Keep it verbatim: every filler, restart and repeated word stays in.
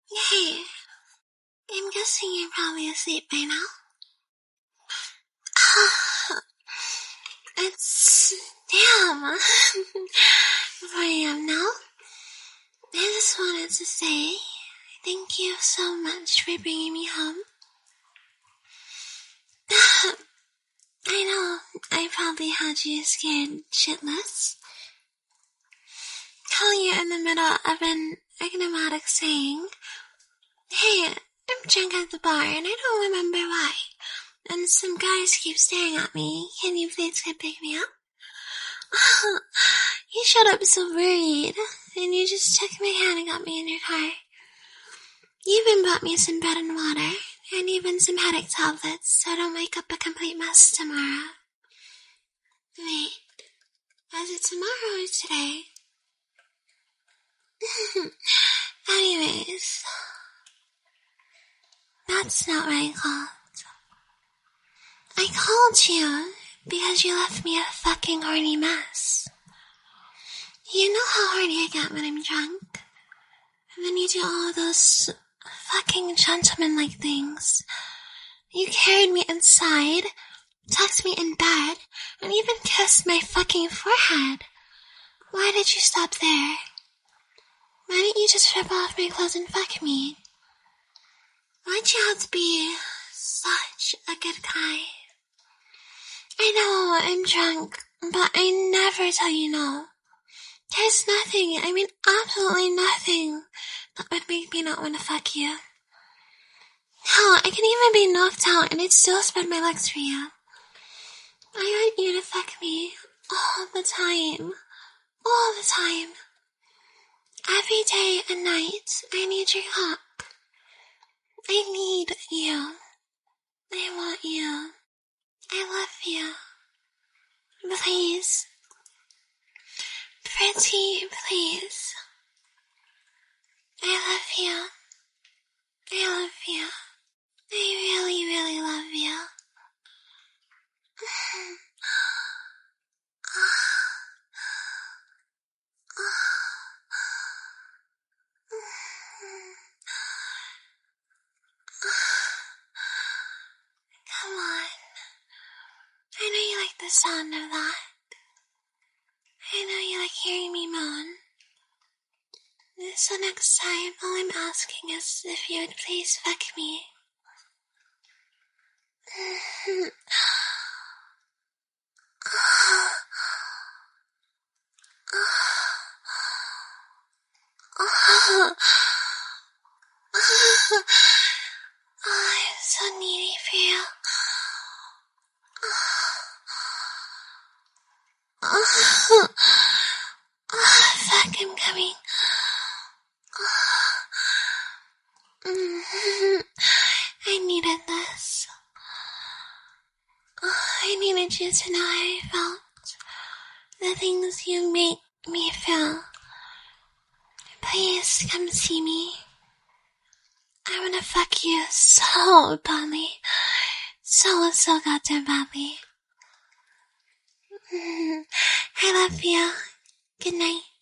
Hey, I'm guessing you're probably asleep by now. It's damn four a.m. now. I just wanted to say thank you so much for bringing me home. I know I probably had you scared shitless. Calling you in the middle of an enigmatic saying, "Hey, I'm drunk at the bar and I don't remember why. And some guys keep staring at me. Can you please come pick me up?" You showed up so worried, and you just took my hand and got me in your car. You even brought me some bread and water, and even some headache tablets, so I don't wake up a complete mess tomorrow. Wait, is it tomorrow or today? Anyways, that's not what I called. I called you because you left me a fucking horny mess. You know how horny I get when I'm drunk. And then you do all those fucking gentleman-like things. You carried me inside, tucked me in bed, and even kissed my fucking forehead. Why did you stop there? Why didn't you just rip off my clothes and fuck me? Why'd you have to be such a good guy? I know I'm drunk, but I never tell you no. There's nothing, I mean absolutely nothing, that would make me not want to fuck you. Hell, I can even be knocked out and I'd still spread my legs for you. I want you to fuck me all the time. All the time. Every day and night, I need your cock. I need you. I want you. I love you. Please. Pretty, please. I love you. I love you. I really, really love you. Come on. I know you like the sound of that. I know you like hearing me moan. So next time, all I'm asking is if you would please fuck me. Oh, I'm so needy for you. Oh, fuck, I'm coming. I needed this. I needed you to know how I felt. The things you make me feel. Please come see me. I wanna fuck you so badly. So, so goddamn badly. I love you. Good night.